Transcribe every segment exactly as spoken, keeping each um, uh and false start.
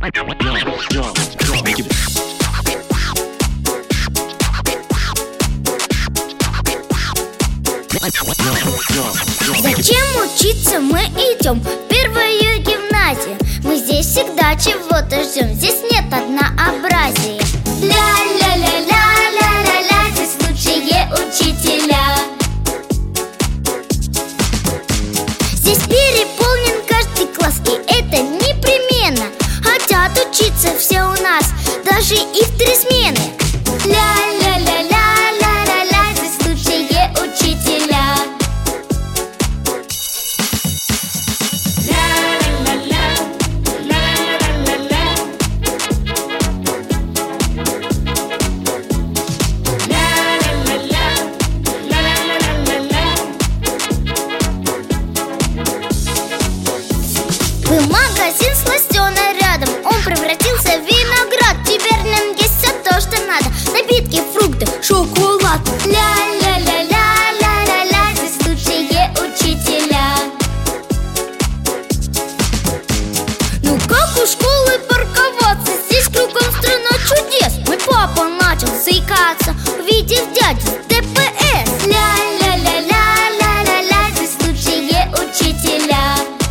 Зачем учиться мы идем в первую гимназию? Мы здесь всегда чего-то ждем, здесь нет однообразия. Ля-ля-ля-ля-ля-ля-ля, здесь лучшие учителя. Здесь переполнен каждый класс, и это непременно. Хотят учиться все у нас, даже и в три смены. Ля-ля-ля-ля-ля-ля-ля, здесь лучшие учителя. Был магазин сластеный рядом, он превратился в виноград. Теперь в нем есть все то, что надо: напитки, фрукты, шоколад. Ля-ля-ля-ля-ля-ля-ля, здесь лучшие учителя. Ну как у школы парковаться? Здесь кругом страна чудес. Мой папа начал заикаться, увидев дядю ДПС. Ля-ля-ля-ля-ля-ля-ля, здесь лучшие учителя.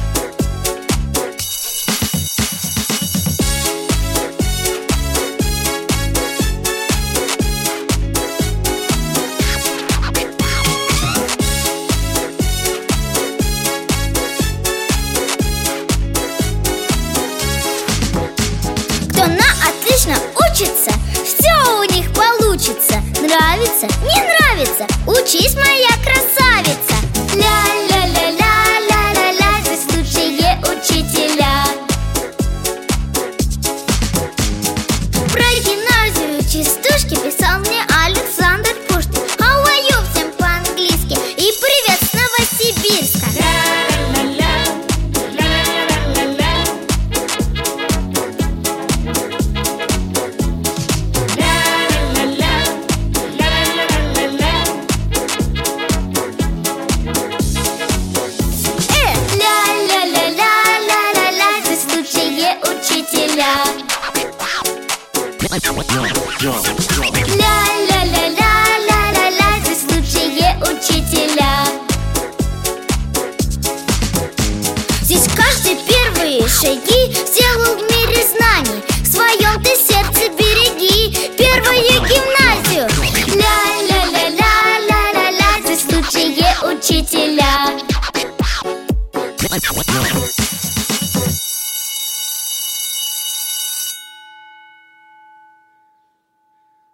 Кто на отлично учится, все у них получится. Нравится, не нравится, учись, моя красавица. Ля-ля-ля-ля-ля-ля-ля, здесь лучшие учителя. Про гимназию частушки писал мне Александр Пушкин. How are you всем по-английски, и привет с Новосибирска. Ля-ля-ля-ля-ля-ля-ля, здесь лучшие учителя. Здесь каждый первые шаги сделал в мире знаний. В своем ты сердце береги первую гимназию. Ля-ля-ля-ля-ля-ля-ля, здесь лучшие учителя.